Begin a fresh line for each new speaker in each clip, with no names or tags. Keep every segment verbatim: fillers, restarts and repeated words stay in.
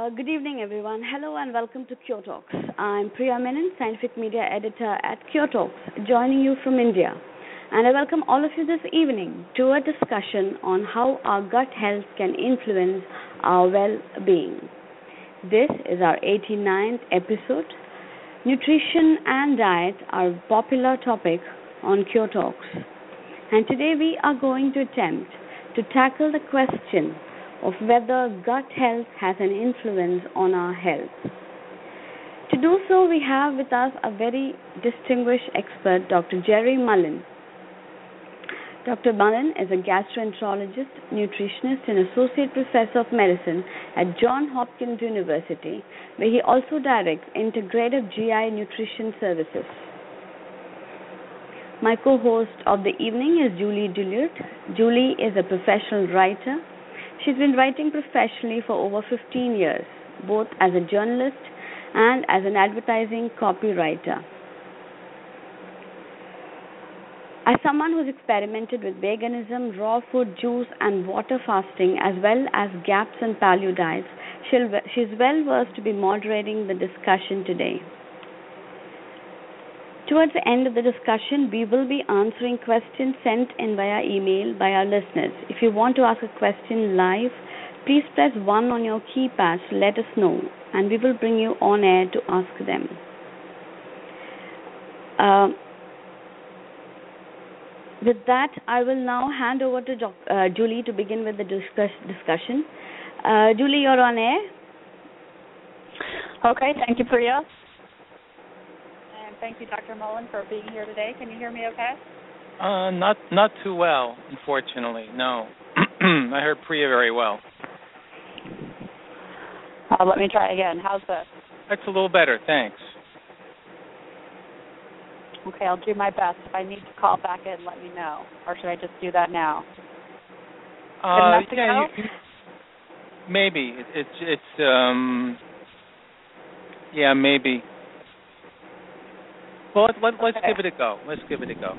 Uh, good evening, everyone. Hello and welcome to Cure Talks. I'm Priya Menon, Scientific Media Editor at Cure Talks, joining you from India. And I welcome all of you this evening to a discussion on how our gut health can influence our well-being. This is our eighty-ninth episode. Nutrition and diet are a popular topic on Cure Talks. And today we are going to attempt to tackle the question of whether gut health has an influence on our health. To do so, we have with us a very distinguished expert, Doctor Jerry Mullen. Doctor Mullen is a gastroenterologist, nutritionist, and associate professor of medicine at Johns Hopkins University, where he also directs integrative G I nutrition services. My co-host of the evening is Julie Duluth. Julie is a professional writer. She's been writing professionally for over fifteen years, both as a journalist and as an advertising copywriter. As someone who's experimented with veganism, raw food, juice, and water fasting, as well as GAPS and paleo diets, she's well versed to be moderating the discussion today. Towards the end of the discussion, we will be answering questions sent in via email by our listeners. If you want to ask a question live, please press one on your keypad to let us know, and we will bring you on air to ask them. Uh, with that, I will now hand over to Doc, uh, Julie to begin with the discuss, discussion. Uh, Julie, you're on air.
Okay, thank you, Priya. Thank you, Doctor Mullen, for being here today. Can you hear me okay?
Uh, not not too well, unfortunately, no. I heard Priya very well.
Uh, let me try again. How's this?
That's a little better, thanks.
Okay, I'll do my best. If I need to call back in, let me know. Or should I just do that now?
Uh, yeah, you, you, maybe. It, it's, it's, um, yeah, maybe. Well, let, let, let's
okay.
give it a go. Let's give it a go.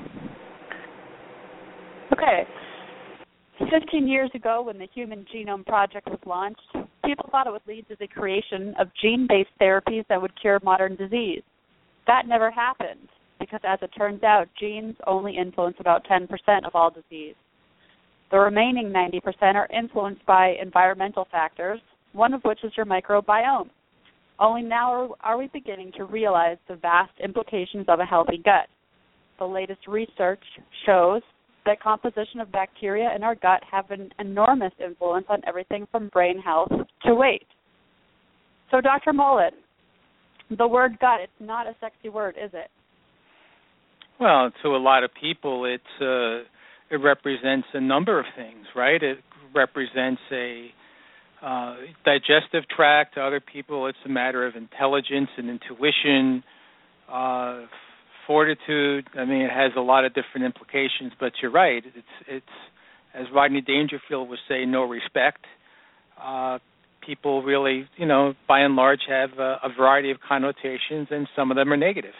Okay. Fifteen years ago, when the Human Genome Project was launched, people thought it would lead to the creation of gene-based therapies that would cure modern disease. That never happened, because as it turns out, genes only influence about ten percent of all disease. The remaining ninety percent are influenced by environmental factors, one of which is your microbiome. Only now are, are we beginning to realize the vast implications of a healthy gut. The latest research shows that composition of bacteria in our gut have an enormous influence on everything from brain health to weight. So, Doctor Mullen, the word gut, it's not a sexy word, is it?
Well, to a lot of people, it's uh, it represents a number of things, right? It represents a Uh, digestive tract. To other people, it's a matter of intelligence and intuition, uh, fortitude. I mean, it has a lot of different implications. But you're right. It's it's as Rodney Dangerfield would say, no respect. Uh, people really, you know, by and large, have a, a variety of connotations, and some of them are negative.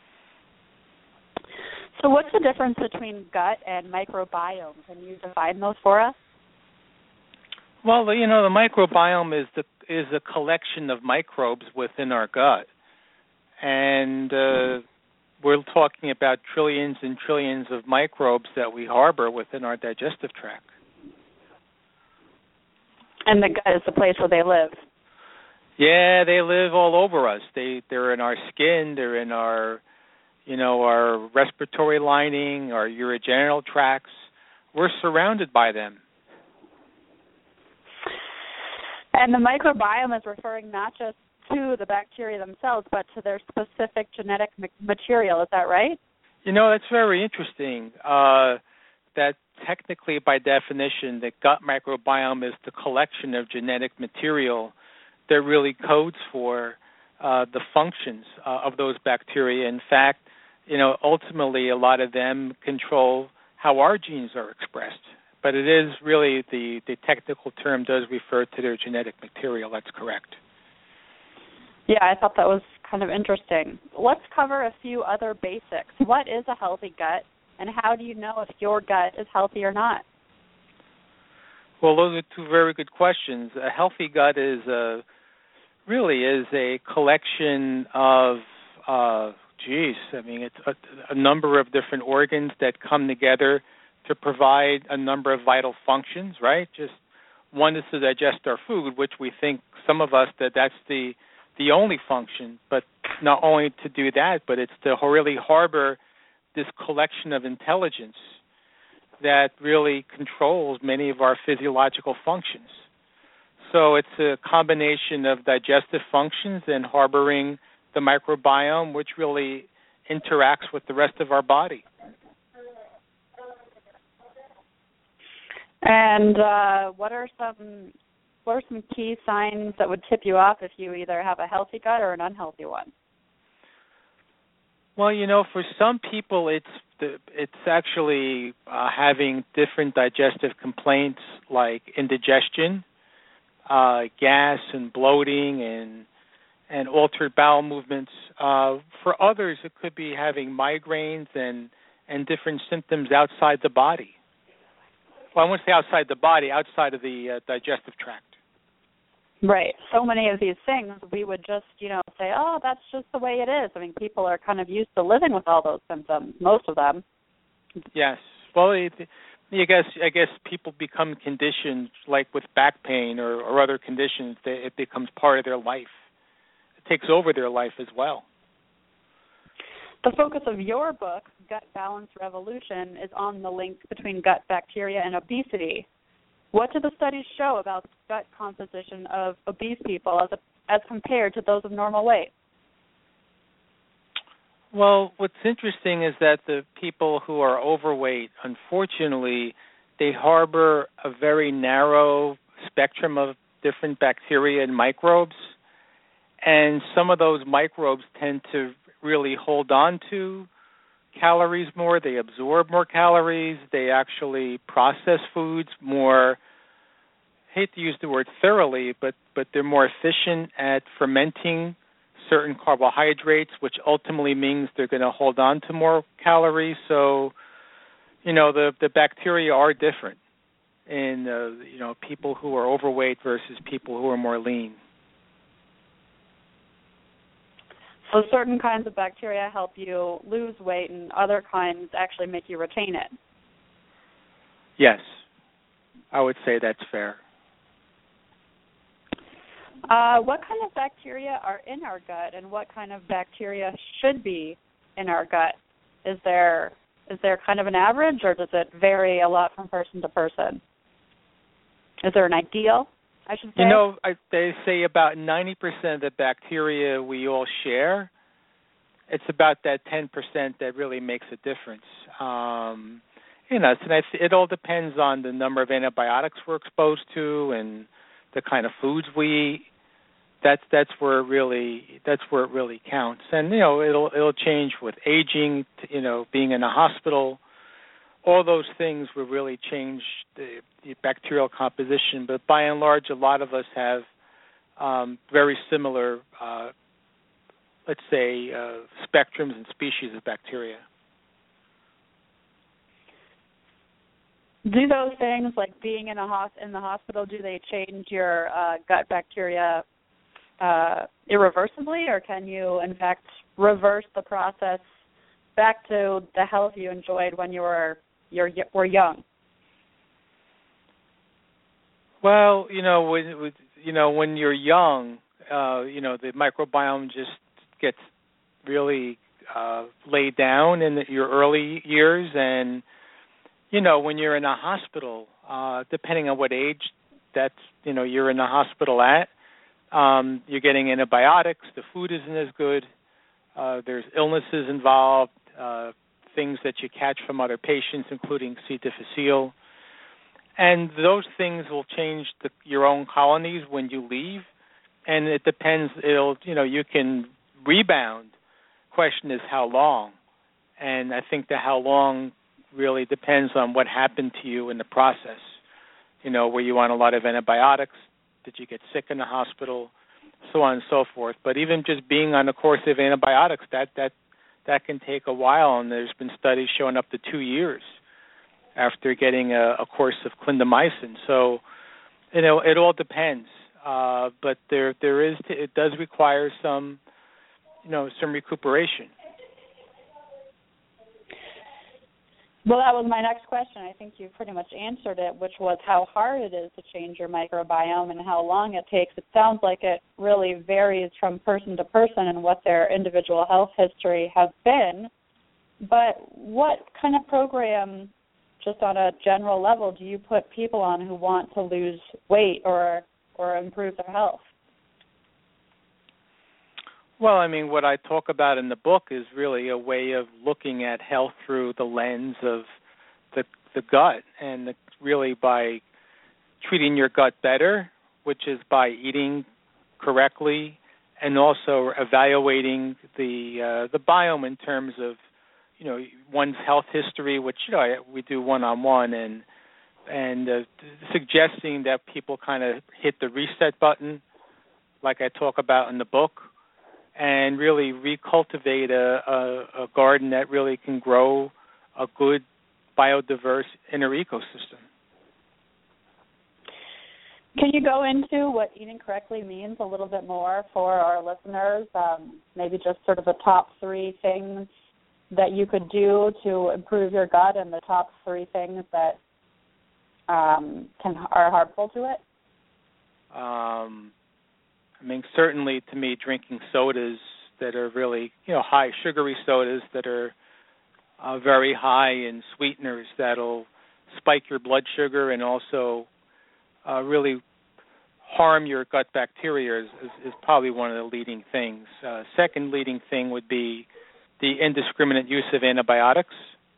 So, what's the difference between gut and microbiome? Can you define those for us?
Well, you know, the microbiome is the is a collection of microbes within our gut, and uh, we're talking about trillions and trillions of microbes that we harbor within our digestive tract.
And the gut is the place where they live.
Yeah, they live all over us. They they're in our skin. They're in our, you know, our respiratory lining, our urogenital tracts. We're surrounded by them.
And the microbiome is referring not just to the bacteria themselves, but to their specific genetic material. Is that right?
You know, that's very interesting. Uh, that technically, by definition, the gut microbiome is the collection of genetic material that really codes for uh, the functions uh, of those bacteria. In fact, you know, ultimately, a lot of them control how our genes are expressed. But it is really, the, the technical term does refer to their genetic material. That's correct.
Yeah, I thought that was kind of interesting. Let's cover a few other basics. What is a healthy gut, and how do you know if your gut is healthy or not?
Well, those are two very good questions. A healthy gut is a really is a collection of, uh, geez, I mean, it's a, a number of different organs that come together to provide a number of vital functions, right? Just one is to digest our food, which we think, some of us, that that's the the only function, but not only to do that, but it's to really harbor this collection of intelligence that really controls many of our physiological functions. So it's a combination of digestive functions and harboring the microbiome, which really interacts with the rest of our body.
And uh, what are some what are some key signs that would tip you off if you either have a healthy gut or an unhealthy one?
Well, you know, for some people, it's the, it's actually uh, having different digestive complaints like indigestion, uh, gas, and bloating, and and altered bowel movements. Uh, for others, it could be having migraines and and different symptoms outside the body. Well, I won't say outside the body, outside of the uh, digestive tract.
Right. So many of these things we would just, you know, say, oh, that's just the way it is. I mean, people are kind of used to living with all those symptoms, most of them.
Yes. Well, it, I guess I guess people become conditioned, like with back pain or, or other conditions, that it becomes part of their life. It takes over their life as well.
The focus of your book, Gut Balance Revolution, is on the link between gut bacteria and obesity. What do the studies show about gut composition of obese people as a, as compared to those of normal weight?
Well, what's interesting is that the people who are overweight, unfortunately, they harbor a very narrow spectrum of different bacteria and microbes, and some of those microbes tend to really hold on to calories more. They absorb more calories. They actually process foods more, I hate to use the word thoroughly, but, but they're more efficient at fermenting certain carbohydrates, which ultimately means they're going to hold on to more calories. So, you know, the, the bacteria are different in, uh, you know, people who are overweight versus people who are more lean.
So certain kinds of bacteria help you lose weight and other kinds actually make you retain it.
Yes, I would say that's fair.
Uh, what kind of bacteria are in our gut and what kind of bacteria should be in our gut? Is there is there kind of an average or does it vary a lot from person to person? Is there an ideal? I should say.
You know, I, they say about ninety percent of the bacteria we all share. It's about that ten percent that really makes a difference. Um, you know, and I, it all depends on the number of antibiotics we're exposed to and the kind of foods we eat. That's that's where it really that's where it really counts. And you know, it'll it'll change with aging. You know, being in a hospital. All those things will really change the, the bacterial composition, but by and large, a lot of us have um, very similar, uh, let's say, uh, spectrums and species of bacteria.
Do those things, like being in a hos- in the hospital, do they change your uh, gut bacteria uh, irreversibly, or can you, in fact, reverse the process back to the health you enjoyed when you were You're, we're young?
Well, you know, when you know when you're young, uh, you know the microbiome just gets really uh, laid down in the, your early years, and you know when you're in a hospital, uh, depending on what age that's you know you're in the hospital at, um, you're getting antibiotics. The food isn't as good. Uh, there's illnesses involved. Uh, things that you catch from other patients, including C. difficile. And those things will change the, your own colonies when you leave. And it depends, it'll, you know, you can rebound. Question is how long. And I think the how long really depends on what happened to you in the process. You know, were you on a lot of antibiotics? Did you get sick in the hospital? So on and so forth. But even just being on a course of antibiotics, that, that that can take a while, and there's been studies showing up to two years after getting a, a course of clindamycin. So, you know, it all depends. uh, but there there is it does require some, you know, some recuperation.
Well, that was my next question. I think you pretty much answered it, which was how hard it is to change your microbiome and how long it takes. It sounds like it really varies from person to person and what their individual health history has been. But what kind of program, just on a general level, do you put people on who want to lose weight or or improve their health?
Well, I mean, what I talk about in the book is really a way of looking at health through the lens of the the gut, and the, really by treating your gut better, which is by eating correctly, and also evaluating the uh, the biome in terms of, you know, one's health history, which, you know, we do one-on-one, and and uh, suggesting that people kind of hit the reset button, like I talk about in the book, and really recultivate a, a, a garden that really can grow a good, biodiverse inner ecosystem.
Can you go into what eating correctly means a little bit more for our listeners? Um, maybe just sort of the top three things that you could do to improve your gut, and the top three things that um, can are harmful to it?
Um, I mean, certainly to me, drinking sodas that are really, you know, high sugary sodas that are uh, very high in sweeteners that'll spike your blood sugar and also uh, really harm your gut bacteria is, is, is probably one of the leading things. Uh, second leading thing would be the indiscriminate use of antibiotics,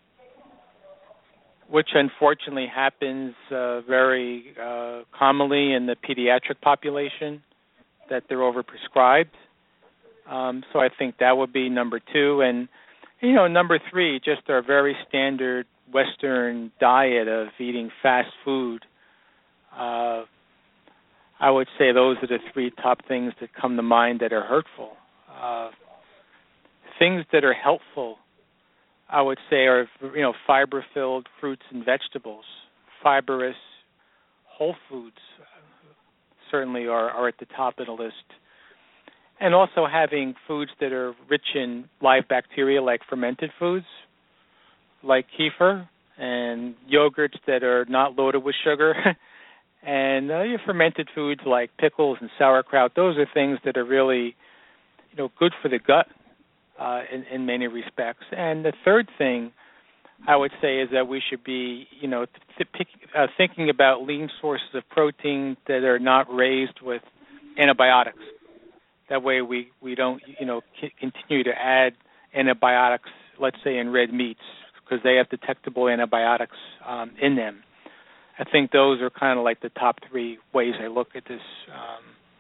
which unfortunately happens uh, very uh, commonly in the pediatric population, that they're overprescribed. Um, so I think that would be number two. And, you know, number three, just our very standard Western diet of eating fast food. Uh, I would say those are the three top things that come to mind that are hurtful. Uh, things that are helpful, I would say, are, you know, fiber-filled fruits and vegetables. Fibrous whole foods certainly are, are at the top of the list. And also having foods that are rich in live bacteria, like fermented foods, like kefir, and yogurts that are not loaded with sugar. And uh, your fermented foods like pickles and sauerkraut, those are things that are really, you know, good for the gut uh, in, in many respects. And the third thing I would say is that we should be, you know, th- pick, uh, thinking about lean sources of protein that are not raised with antibiotics. That way we, we don't, you know, c- continue to add antibiotics, let's say in red meats, because they have detectable antibiotics um, in them. I think those are kind of like the top three ways I look at this. Um,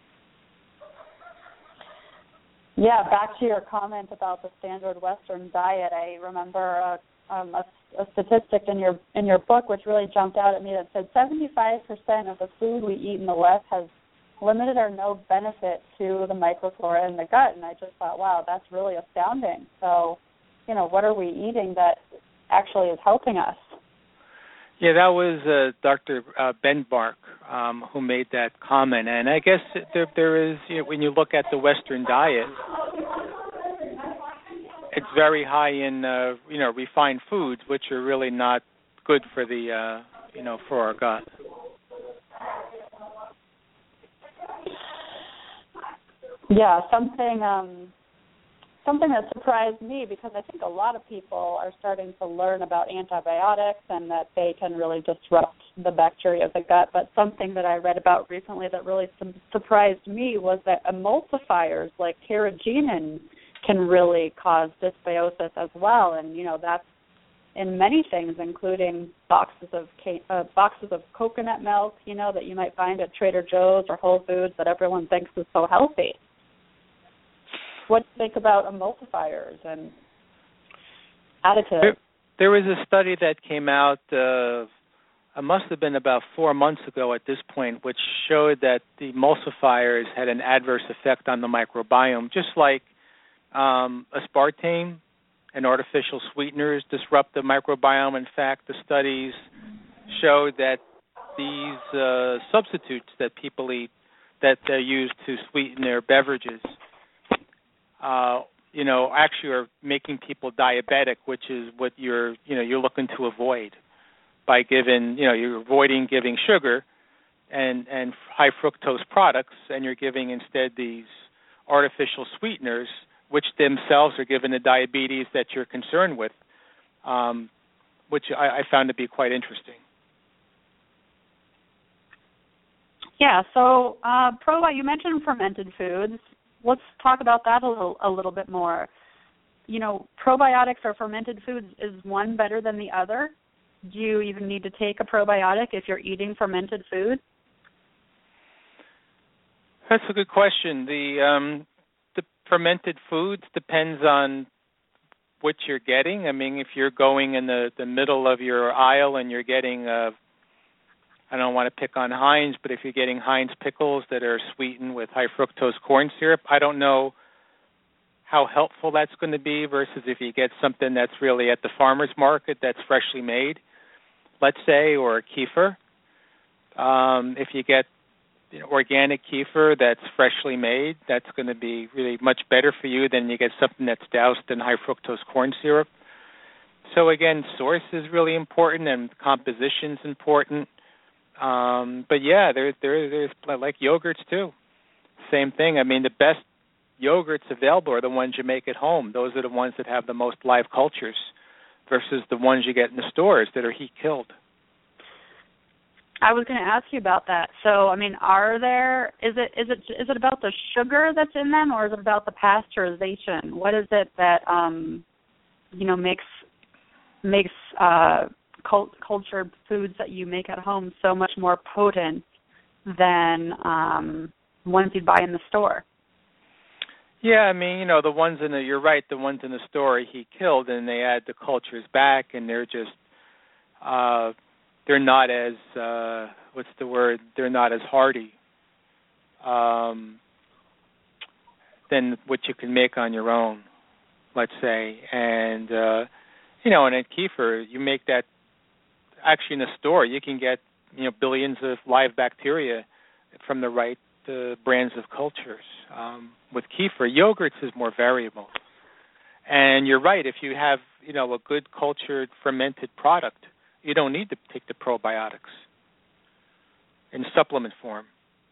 yeah, back to your comment about the standard Western diet, I remember a, um, a, a statistic in your in your book which really jumped out at me that said seventy-five percent of the food we eat in the West has limited or no benefit to the microflora in the gut, and I just thought, wow, that's really astounding. So, you know, what are we eating that actually is helping us?
Yeah, that was uh, Doctor Uh, Ben Bark um, who made that comment, and I guess there, there is, you know, when you look at the Western diet, it's very high in, uh, you know, refined foods, which are really not good for the, uh, you know, for our gut.
Yeah, something um, something that surprised me, because I think a lot of people are starting to learn about antibiotics and that they can really disrupt the bacteria of the gut. But something that I read about recently that really su- surprised me was that emulsifiers like carrageenan can really cause dysbiosis as well. And, you know, that's in many things, including boxes of ca- uh, boxes of coconut milk, you know, that you might find at Trader Joe's or Whole Foods that everyone thinks is so healthy. What do you think about emulsifiers and additives?
There, there was a study that came out, uh, it must have been about four months ago at this point, which showed that the emulsifiers had an adverse effect on the microbiome, just like um, aspartame and artificial sweeteners disrupt the microbiome. In fact, the studies showed that these uh, substitutes that people eat that they use to sweeten their beverages, uh, you know, actually are making people diabetic, which is what you're, you know, you're looking to avoid by giving, you know, you're avoiding giving sugar and, and high fructose products, and you're giving instead these artificial sweeteners, which themselves are giving the diabetes that you're concerned with, um, which I, I found to be quite interesting.
Yeah, so uh, Probi, you mentioned fermented foods. Let's talk about that a little, a little bit more. You know, probiotics or fermented foods, is one better than the other? Do you even need to take a probiotic if you're eating fermented food?
That's a good question. The um, the fermented foods depends on what you're getting. I mean, if you're going in the, the middle of your aisle and you're getting, uh, I don't want to pick on Heinz, but if you're getting Heinz pickles that are sweetened with high fructose corn syrup, I don't know how helpful that's going to be versus if you get something that's really at the farmer's market that's freshly made, let's say, or kefir. Um, if you get you know, organic kefir that's freshly made, that's going to be really much better for you than you get something that's doused in high fructose corn syrup. So again, source is really important and composition's important. Um, but yeah, there, there, there's like yogurts too. Same thing. I mean, the best yogurts available are the ones you make at home. Those are the ones that have the most live cultures versus the ones you get in the stores that are heat killed.
I was going to ask you about that. So, I mean, are there, is it is it is it about the sugar that's in them, or is it about the pasteurization? What is it that um, you know makes makes uh, cult, cultured foods that you make at home so much more potent than um, ones you buy in the store?
Yeah, I mean, you know, the ones in the, you're right, the ones in the store he killed, and they add the cultures back, and they're just, uh, they're not as, uh, what's the word, they're not as hardy um, than what you can make on your own, let's say. And, uh, you know, and at kefir, you make that, actually in the store, you can get, you know, billions of live bacteria from the right uh, brands of cultures. Um, with kefir, yogurts is more variable. And you're right, if you have, you know, a good cultured fermented product, you don't need to take the probiotics in supplement form.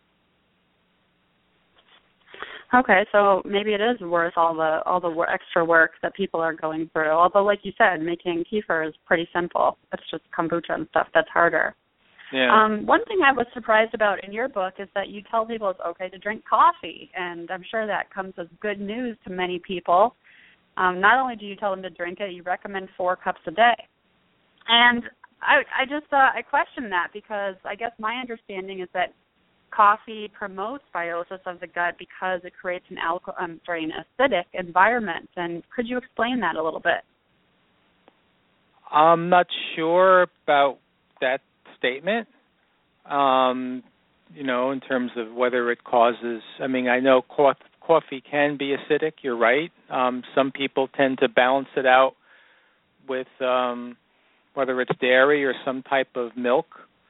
Okay, so maybe it is worth all the all the extra work that people are going through. Although, like you said, making kefir is pretty simple. It's just kombucha and stuff that's harder.
Yeah.
Um, one thing I was surprised about in your book is that you tell people it's okay to drink coffee, and I'm sure that comes as good news to many people. Um, not only do you tell them to drink it, you recommend four cups a day. And I, I just uh, I question that because I guess my understanding is that coffee promotes biosis of the gut because it creates an alcohol, um, sorry, an acidic environment. And could you explain that a little bit?
I'm not sure about that statement, um, you know, in terms of whether it causes, I mean, I know co- coffee can be acidic, you're right. Um, some people tend to balance it out with um, whether it's dairy or some type of milk.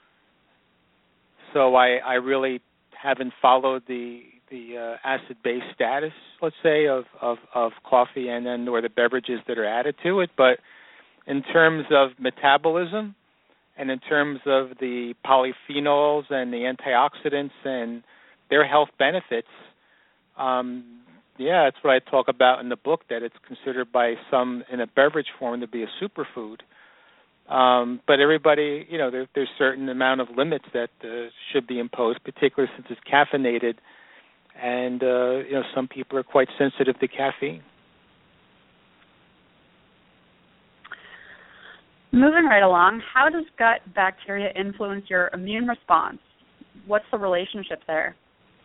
So I, I really haven't followed the the uh, acid-base status, let's say, of, of, of coffee and then or the beverages that are added to it. But in terms of metabolism, and in terms of the polyphenols and the antioxidants and their health benefits, um, yeah, that's what I talk about in the book, that it's considered by some in a beverage form to be a superfood. Um, but everybody, you know, there, there's certain amount of limits that uh, should be imposed, particularly since it's caffeinated. And, uh, you know, some people are quite sensitive to caffeine.
Moving right along, how does gut bacteria influence your immune response? What's the relationship there?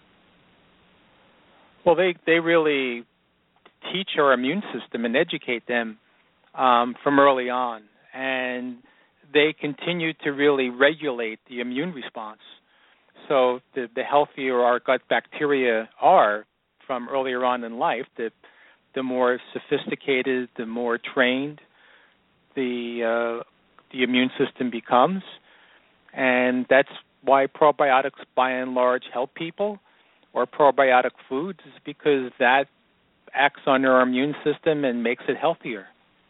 Well, they, they really teach our immune system and educate them um, from early on. And they continue to really regulate the immune response. So the, the healthier our gut bacteria are from earlier on in life, the, the more sophisticated, the more trained the uh, the immune system becomes, and that's why probiotics, by and large, help people. or probiotic foods is because that acts on our immune system and makes it healthier.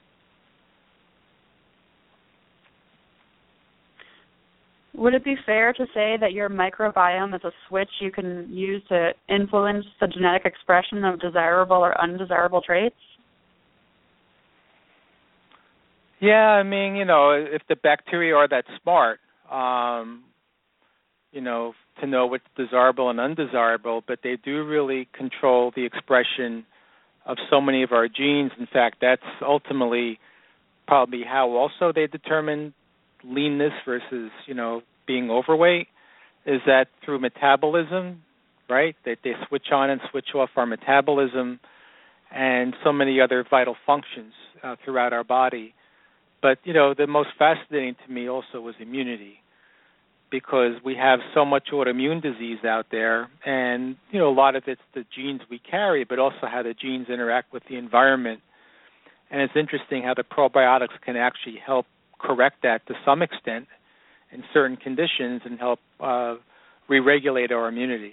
Would it be fair to say that your microbiome is a switch you can use to influence the genetic expression of desirable or undesirable traits?
Yeah, I mean, you know, if the bacteria are that smart, um, you know, to know what's desirable and undesirable, but they do really control the expression of so many of our genes. In fact, that's ultimately probably how also they determine leanness versus, you know, being overweight, is that through metabolism, right? That they, they switch on and switch off our metabolism and so many other vital functions uh, throughout our body. But, you know, the most fascinating to me also was immunity, because we have so much autoimmune disease out there, and, you know, a lot of it's the genes we carry, but also how the genes interact with the environment. And it's interesting how the probiotics can actually help correct that to some extent in certain conditions and help uh, re-regulate our immunity.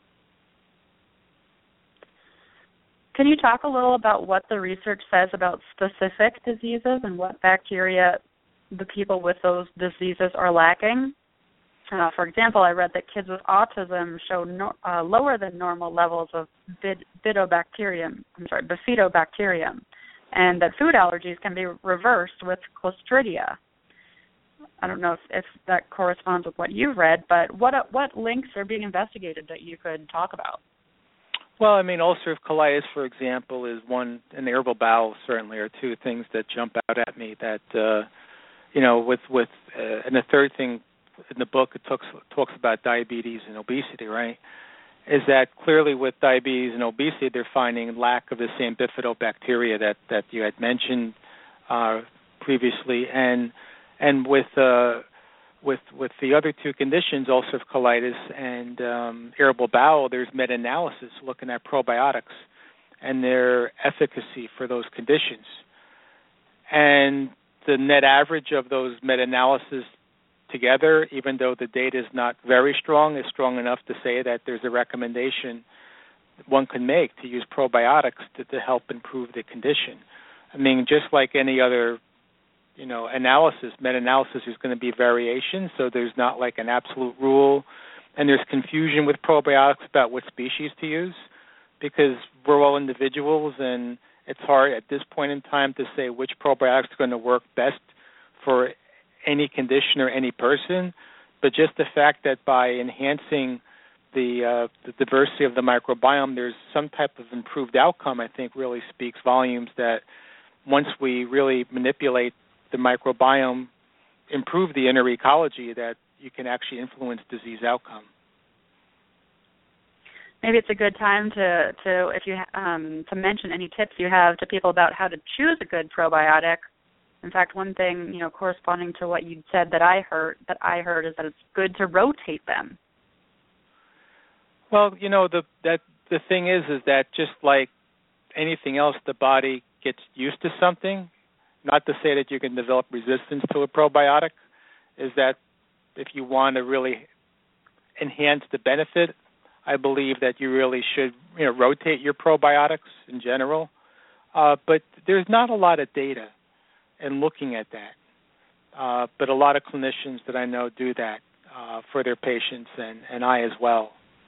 Can you talk a little about what the research says about specific diseases and what bacteria the people with those diseases are lacking? Uh, for example, I read that kids with autism show no, uh, lower than normal levels of bid, bifidobacterium, I'm sorry, bifidobacterium, and that food allergies can be reversed with Clostridia. I don't know if, if that corresponds with what you've read, but what what links are being investigated that you could talk about?
Well, I mean, ulcerative colitis, for example, is one, and irritable bowel certainly are two things that jump out at me that, uh, you know, with, with uh, and the third thing in the book, it talks, talks about diabetes and obesity, right, is that clearly with diabetes and obesity, they're finding lack of the same bifidobacteria that, that you had mentioned uh, previously. And and with uh, with with the other two conditions, ulcerative colitis and um, irritable bowel, there's meta-analysis looking at probiotics and their efficacy for those conditions. And the net average of those meta-analysis together, even though the data is not very strong, is strong enough to say that there's a recommendation one can make to use probiotics to, to help improve the condition. I mean, just like any other, you know, analysis, meta-analysis, is going to be variation, so there's not like an absolute rule, and there's confusion with probiotics about what species to use, because we're all individuals, and it's hard at this point in time to say which probiotics are going to work best for any condition or any person. But just the fact that by enhancing the, uh, the diversity of the microbiome, there's some type of improved outcome, I think really speaks volumes that once we really manipulate the microbiome, improve the inner ecology, that you can actually influence disease outcome.
Maybe it's a good time to, to if you um, to mention any tips you have to people about how to choose a good probiotic. In fact, one thing, you know, corresponding to what you said that I heard that I heard is that it's good to rotate them.
Well, you know, the that the thing is is that just like anything else, the body gets used to something. Not to say that you can develop resistance to a probiotic, is that if you want to really enhance the benefit, I believe that you really should, you know, rotate your probiotics in general. Uh, but there's not a lot of data in looking at that. Uh, but a lot of clinicians that I know do that uh, for their patients, and, and I as well.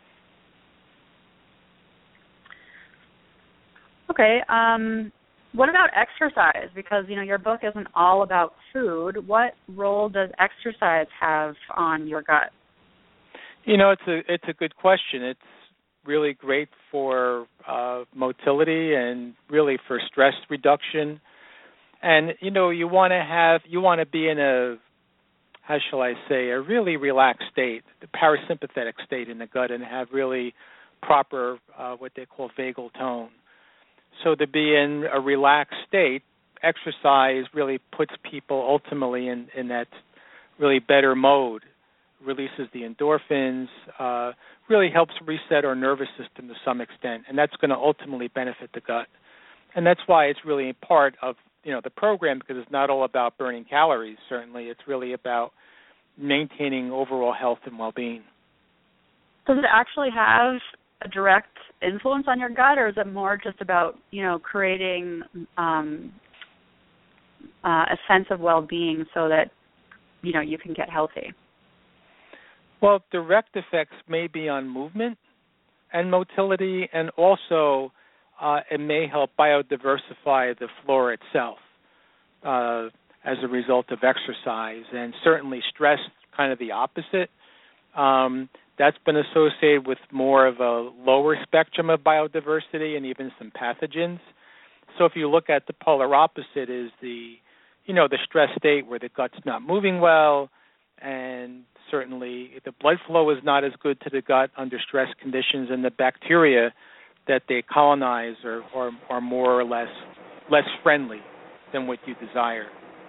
Okay. Um, what about exercise? Because, you know, your book isn't all about food. What role does exercise have on your gut?
You know, it's a it's a good question. It's really great for uh, motility and really for stress reduction. And, you know, you want to have, you want to be in a, how shall I say, a really relaxed state, the parasympathetic state in the gut, and have really proper, uh, what they call vagal tone. So to be in a relaxed state, exercise really puts people ultimately in, in that really better mode, releases the endorphins, uh, really helps reset our nervous system to some extent, and that's going to ultimately benefit the gut. And that's why it's really a part of, you know, the program, because it's not all about burning calories, certainly. It's really about maintaining overall health and well-being.
Does it actually have a direct influence on your gut, or is it more just about, you know, creating um, uh, a sense of well-being so that, you know, you can get healthy?
Well, direct effects may be on movement and motility, and also uh, it may help biodiversify the flora itself uh, as a result of exercise, and certainly stress, kind of the opposite. Um, that's been associated with more of a lower spectrum of biodiversity and even some pathogens. So if you look at the polar opposite is the, you know, the stress state where the gut's not moving well, and certainly the blood flow is not as good to the gut under stress conditions, and the bacteria that they colonize are, are, are more or less less friendly than what you desire.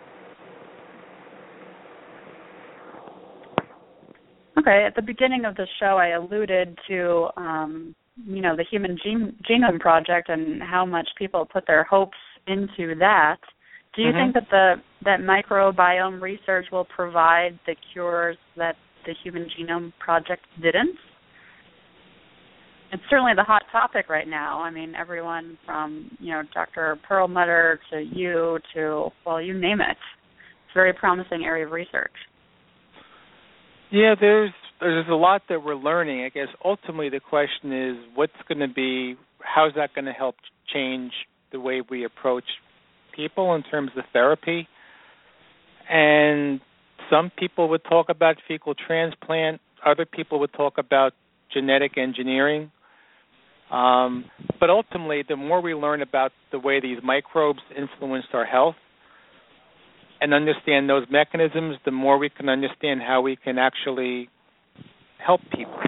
Okay, at the beginning of the show, I alluded to, um, you know, the Human Gene- Genome Project and how much people put their hopes into that. Do you
Mm-hmm.
think that the that microbiome research will provide the cures that the Human Genome Project didn't? It's certainly the hot topic right now. I mean, everyone from, you know, Doctor Perlmutter to you to, well, you name it. It's a very promising area of research.
Yeah, there's there's a lot that we're learning. I guess ultimately the question is what's going to be, how's that going to help change the way we approach people in terms of therapy? And some people would talk about fecal transplant. Other people would talk about genetic engineering. Um, but ultimately, the more we learn about the way these microbes influence our health and understand those mechanisms, the more we can understand how we can actually help people.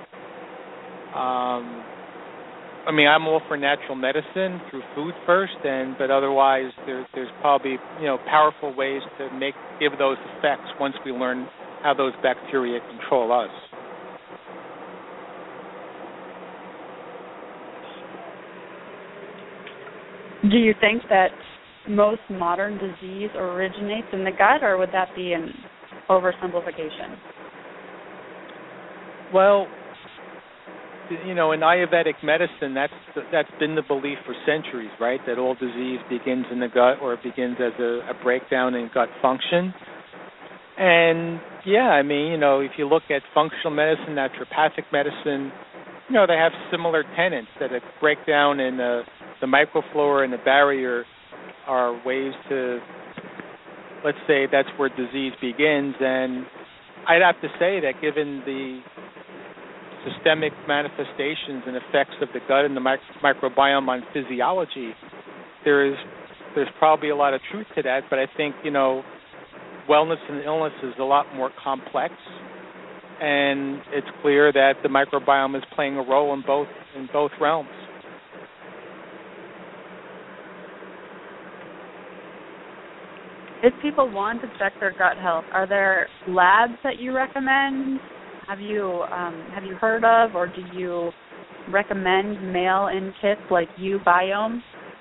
Um, I mean, I'm all for natural medicine through food first, and but otherwise, there, there's probably you know powerful ways to make give those effects once we learn how those bacteria control us.
Do you think that most modern disease originates in the gut, or would that be an oversimplification?
Well, you know, in Ayurvedic medicine, that's that's been the belief for centuries, right? That all disease begins in the gut, or it begins as a, a breakdown in gut function. And yeah, I mean, you know, if you look at functional medicine, naturopathic medicine, you know, they have similar tenets that a breakdown in the, the microflora and the barrier are ways to, let's say, that's where disease begins. And I'd have to say that given the systemic manifestations and effects of the gut and the mic- microbiome on physiology, there is there's probably a lot of truth to that. But I think, you know, wellness and illness is a lot more complex, and it's clear that the microbiome is playing a role in both in both realms.
If people want to check their gut health, are there labs that you recommend? Have you um, have you heard of, or do you recommend mail-in kits like uBiome?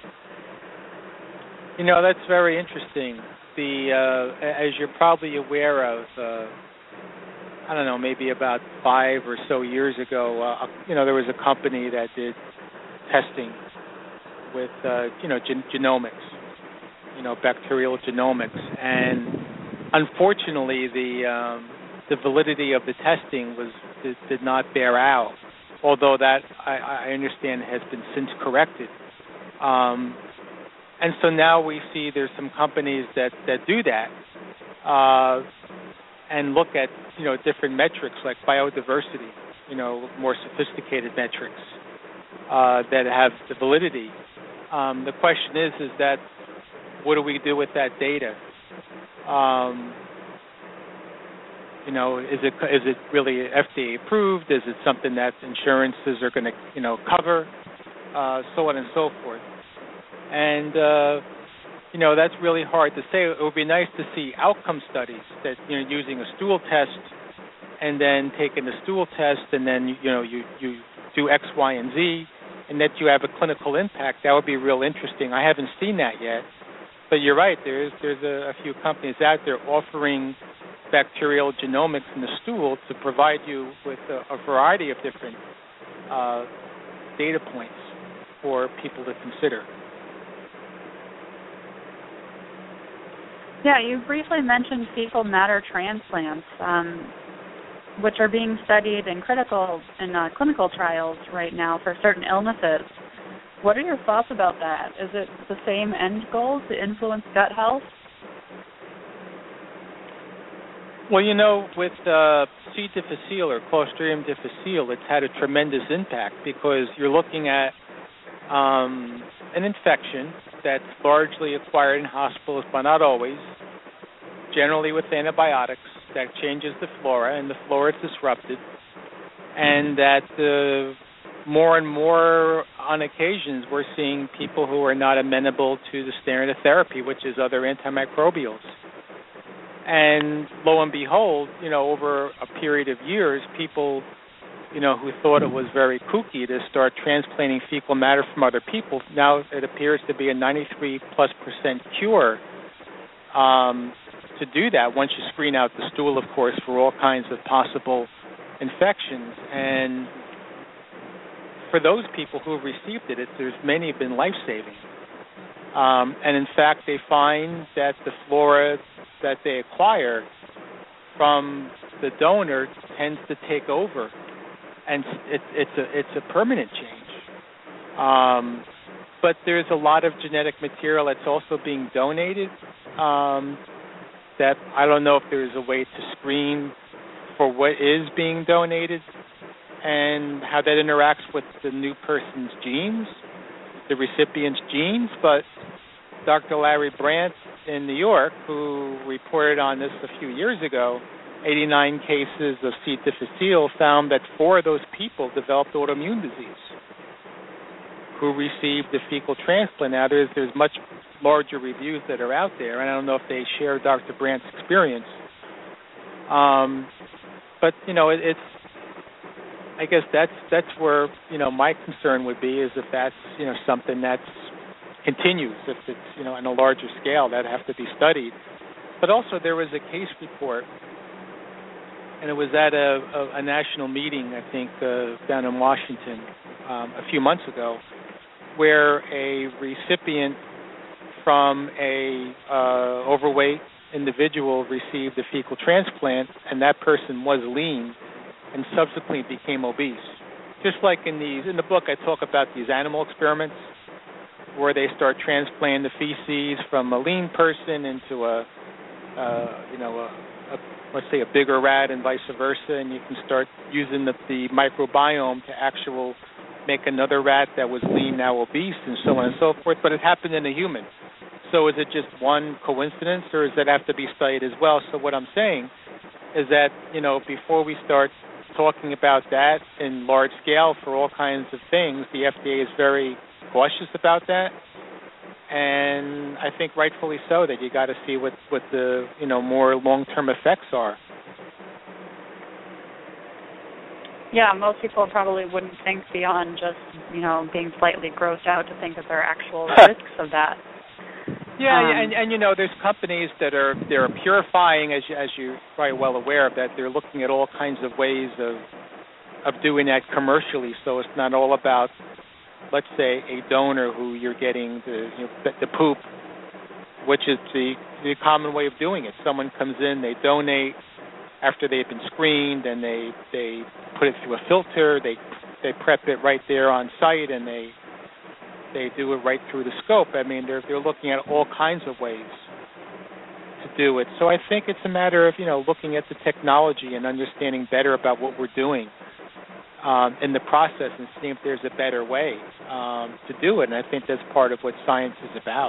You know, that's very interesting. The uh, as you're probably aware of, uh, I don't know, maybe about five or so years ago, uh, you know, there was a company that did testing with, uh, you know, gen- genomics, you know, bacterial genomics, and unfortunately, the um, the validity of the testing was did, did not bear out. Although that I, I understand has been since corrected. Um, And so now we see there's some companies that, that do that uh, and look at, you know, different metrics like biodiversity, you know, more sophisticated metrics uh, that have the validity. Um, the question is, is that what do we do with that data? Um, you know, is it is it really F D A approved? Is it something that insurances are going to, you know, cover? Uh, so on and so forth. And, uh, you know, that's really hard to say. It would be nice to see outcome studies that, you know, using a stool test and then taking the stool test and then, you know, you, you do X, Y, and Z and that you have a clinical impact. That would be real interesting. I haven't seen that yet. But you're right. There's, there's a, a few companies out there offering bacterial genomics in the stool to provide you with a, a variety of different uh, data points for people to consider.
Yeah, you briefly mentioned fecal matter transplants, um, which are being studied in critical in uh, clinical trials right now for certain illnesses. What are your thoughts about that? Is it the same end goal to influence gut health?
Well, you know, with uh, C. difficile or Clostridium difficile, it's had a tremendous impact because you're looking at um, an infection that's largely acquired in hospitals, but not always, generally with antibiotics, that changes the flora, and the flora is disrupted, and that uh, more and more on occasions we're seeing people who are not amenable to the standard of therapy, which is other antimicrobials. And lo and behold, you know, over a period of years, people, you know, who thought it was very kooky to start transplanting fecal matter from other people, now it appears to be a ninety-three plus percent cure um, to do that once you screen out the stool, of course, for all kinds of possible infections. And for those people who have received it, it there's many have been life-saving. Um, and in fact, they find that the flora that they acquire from the donor tends to take over, and it, it's a it's a permanent change. Um, but there's a lot of genetic material that's also being donated. Um, that I don't know if there's a way to screen for what is being donated and how that interacts with the new person's genes, the recipient's genes, but Doctor Larry Brandt in New York, who reported on this a few years ago, eighty-nine cases of C. difficile, found that four of those people developed autoimmune disease who received the fecal transplant. Now, there's, there's much larger reviews that are out there, and I don't know if they share Doctor Brandt's experience. Um, but, you know, it, it's, I guess that's that's where, you know, my concern would be is if that's, you know, something that's continues, if it's, you know, on a larger scale, that have to be studied. But also there was a case report, and it was at a, a, a national meeting, I think, uh, down in Washington um, a few months ago, where a recipient from a uh, overweight individual received a fecal transplant, and that person was lean and subsequently became obese. Just like in these, in the book, I talk about these animal experiments where they start transplanting the feces from a lean person into a, uh, you know, a, a, let's say a bigger rat and vice versa, and you can start using the, the microbiome to actual make another rat that was lean now obese and so on and so forth, but it happened in a human. So is it just one coincidence, or does that have to be studied as well? So what I'm saying is that, you know, before we start talking about that in large scale for all kinds of things, the F D A is very cautious about that, and I think rightfully so, that you got to see what, what the, you know, more long-term effects are.
Yeah, most people probably wouldn't think beyond just, you know, being slightly grossed out to think that there are actual risks of that.
Yeah,
um,
and, and you know, there's companies that are they're purifying, as you, as you're probably well aware of, that they're looking at all kinds of ways of of doing that commercially. So it's not all about, let's say, a donor who you're getting the you know, the, the poop, which is the the common way of doing it. Someone comes in, they donate after they've been screened, and they they put it through a filter. They they prep it right there on site, and they they do it right through the scope. I mean, they're they're looking at all kinds of ways to do it. So I think it's a matter of, you know, looking at the technology and understanding better about what we're doing um, in the process and seeing if there's a better way um, to do it. And I think that's part of what science is about.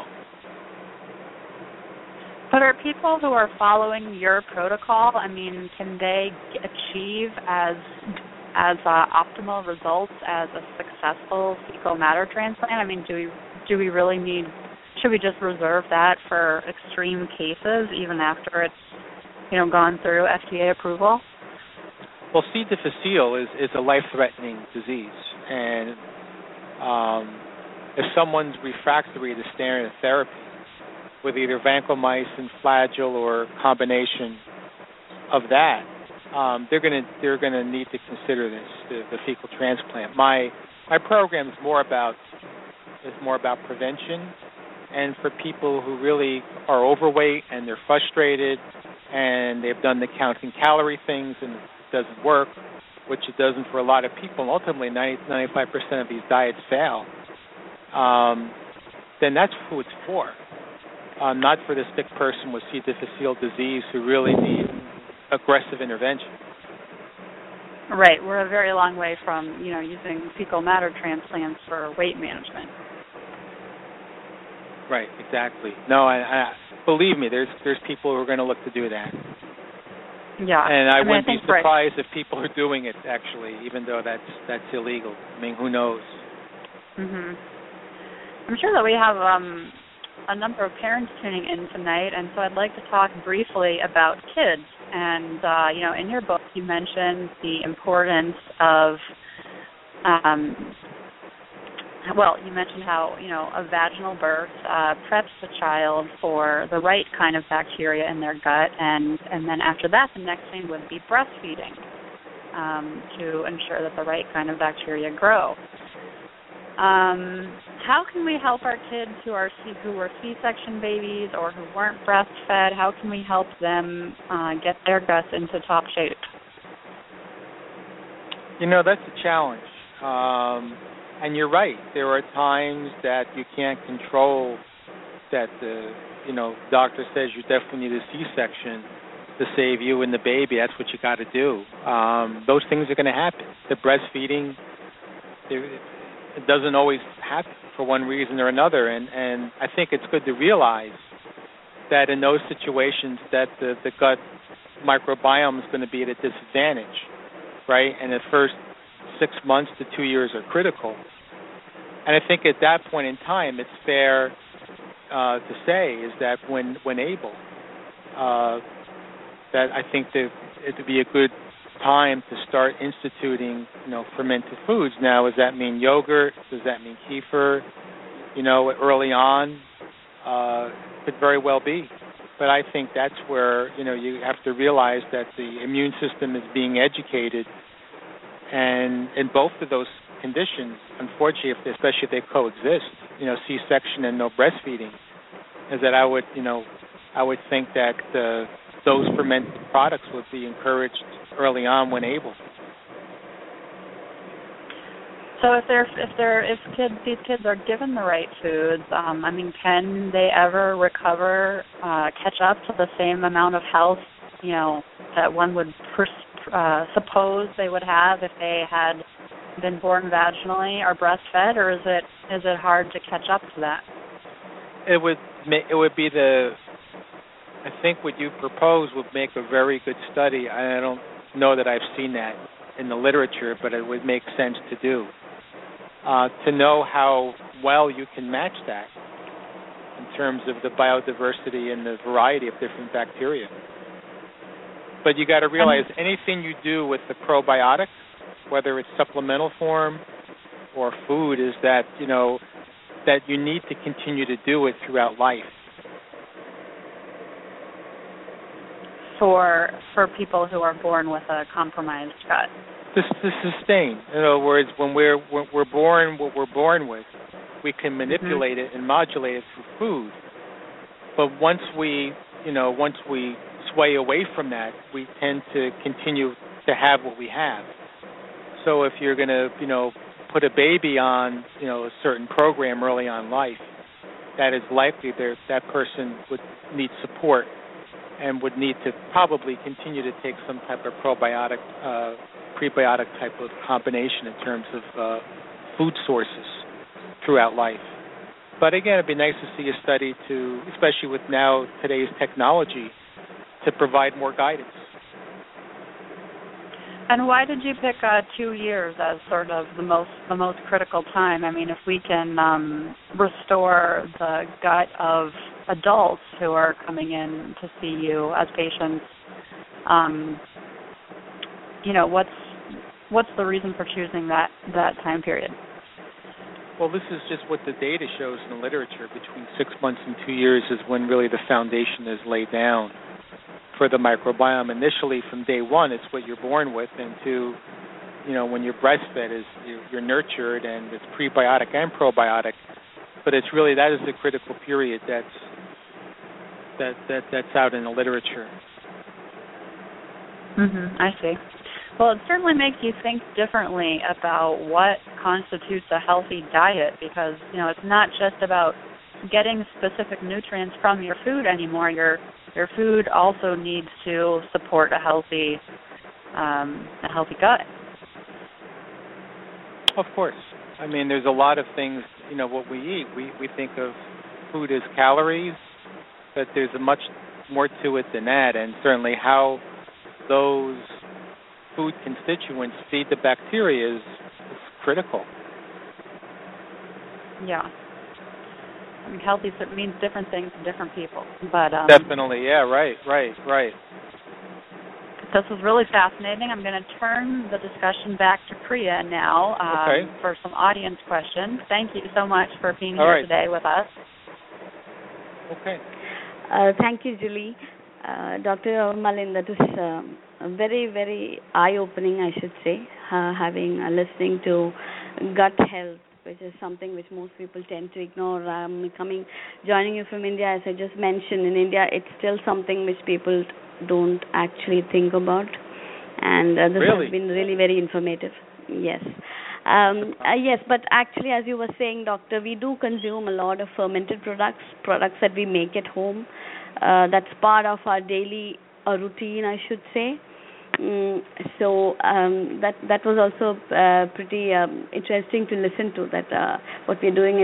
But are people who are following your protocol, I mean, can they achieve as as uh, optimal results as a successful fecal matter transplant? I mean, do we do we really need? Should we just reserve that for extreme cases, even after it's, you know, gone through F D A approval?
Well, C. difficile is is a life-threatening disease, and um, if someone's refractory to standard therapy with either vancomycin, Flagyl, or combination of that, um, they're going to they're going to need to consider this, the, the fecal transplant. My my program is more about is more about prevention, and for people who really are overweight and they're frustrated and they've done the counting calorie things and it doesn't work, which it doesn't for a lot of people, and ultimately ninety, ninety-five percent of these diets fail, um, then that's who it's for. Um, not for the sick person with C. difficile disease who really need aggressive intervention.
Right. We're a very long way from, you know, using fecal matter transplants for weight management.
Right, exactly. No, I, I believe me, there's there's people who are going to look to do that.
Yeah.
And I,
I mean,
wouldn't
I
be
think
surprised
right.
if people are doing it, actually, even though that's that's illegal. I mean, who knows?
Mhm. I'm sure that we have um, a number of parents tuning in tonight, and so I'd like to talk briefly about kids. And, uh, you know, in your book you mentioned the importance of, um, well, you mentioned how, you know, a vaginal birth uh, preps the child for the right kind of bacteria in their gut, and, and then after that the next thing would be breastfeeding um, to ensure that the right kind of bacteria grow. Um, how can we help our kids who are C- who were C-section babies or who weren't breastfed? How can we help them uh, get their guts into top shape?
You know, that's a challenge. Um, and you're right. There are times that you can't control that the, you know, doctor says you definitely need a C-section to save you and the baby. That's what you got to do. Um, those things are going to happen. The breastfeeding, it doesn't always happen for one reason or another, and, and I think it's good to realize that in those situations that the, the gut microbiome is going to be at a disadvantage, right? And the first six months to two years are critical. And I think at that point in time, it's fair uh, to say is that when when able, uh, that I think that it would be a good time to start instituting, you know, fermented foods. Now, does that mean yogurt? Does that mean kefir? You know, early on, uh, could very well be. But I think that's where, you know, you have to realize that the immune system is being educated, and in both of those conditions, unfortunately, if they, especially if they coexist, you know, C-section and no breastfeeding, is that I would, you know, I would think that uh, those fermented products would be encouraged early on when able.
So if they're if they're if kids these kids are given the right foods, um, I mean, can they ever recover, uh, catch up to the same amount of health, you know, that one would pers- uh, suppose they would have if they had been born vaginally or breastfed, or is it is it hard to catch up to that?
It would ma- it would be the I think what you propose would make a very good study. I don't know that I've seen that in the literature, but it would make sense to do. Uh, to know how well you can match that in terms of the biodiversity and the variety of different bacteria. But you got to realize anything you do with the probiotic, whether it's supplemental form or food, is that, you know, that you need to continue to do it throughout life.
For for people who are born with a compromised gut.
To, to sustain. In other words, when we're when we're born what we're born with, we can manipulate mm-hmm. it and modulate it through food. But once we, you know, once we sway away from that, we tend to continue to have what we have. So if you're going to, you know, put a baby on, you know, a certain program early on in life, that is likely that that person would need support and would need to probably continue to take some type of probiotic, uh, prebiotic type of combination in terms of uh, food sources throughout life. But again, it'd be nice to see a study to, especially with now today's technology, to provide more guidance.
And why did you pick uh, two years as sort of the most the most critical time? I mean, if we can um, restore the gut of adults who are coming in to see you as patients, um, you know, what's what's the reason for choosing that, that time period?
Well, this is just what the data shows in the literature. Between six months and two years is when really the foundation is laid down for the microbiome. Initially, from day one, it's what you're born with, and to, you know, when you're breastfed, is you're, you're nurtured, and it's prebiotic and probiotic. But it's really, that is the critical period that's that, that that's out in the literature.
Mhm. I see. Well, it certainly makes you think differently about what constitutes a healthy diet, because, you know, it's not just about getting specific nutrients from your food anymore. Your your food also needs to support a healthy um, a healthy gut.
Of course. I mean, there's a lot of things, you know, what we eat. We we think of food as calories, but there's a much more to it than that, and certainly how those food constituents feed the bacteria is, is critical.
Yeah. I mean, healthy means different things to different people. But um,
Definitely, yeah, right, right, right.
This was really fascinating. I'm going to turn the discussion back to Priya now um,
okay.
for some audience questions. Thank you so much for being
All
here
right.
today with us.
Okay.
Uh, thank you, Julie. Uh, Doctor Malin, that is uh, very, very eye-opening, I should say, uh, having uh, listening to gut health, which is something which most people tend to ignore. Um, coming, joining you from India, as I just mentioned, in India, it's still something which people don't actually think about, and uh, this
really?
has been really very informative. Yes. Um, uh, yes, but actually, as you were saying, Doctor, we do consume a lot of fermented products, products that we make at home. Uh, that's part of our daily uh, routine, I should say. Mm, so um, that that was also uh, pretty um, interesting to listen to, that uh, what we're doing